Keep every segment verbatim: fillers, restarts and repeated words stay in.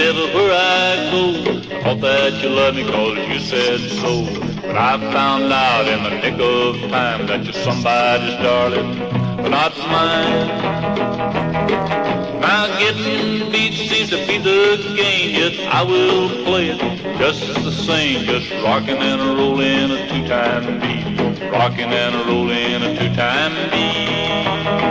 everywhere I go. I thought that you loved me cause you said so. But I found out in the nick of time that you're somebody's darling, but not mine. Now getting beat seems to be the game, yet I will play it just the same. Just rocking and a rolling a two-time beat, rocking and a rolling a two-time beat,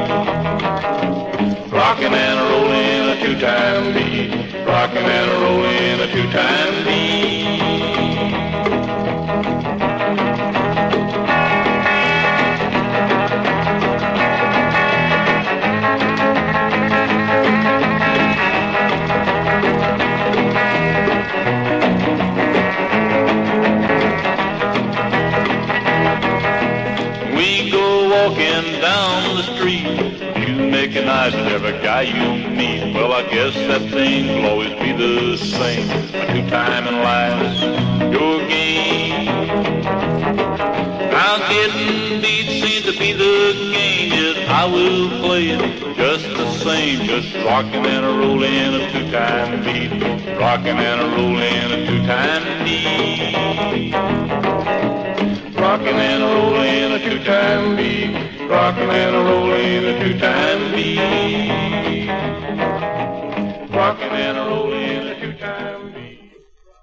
rocking and a rolling a two-time beat, rocking and a rolling a two-time beat. Walking down the street, you making eyes at every guy you meet. Well, I guess that thing will always be the same. A two-time and last your game. Now getting beat seems to be the game, yet I will play it just the same. Just rocking and a rolling a two-time beat, rocking and a rolling a two-time beat, rocking and a rolling a two-time beat, rocking and a rolling a two-time beat, rocking and a rolling.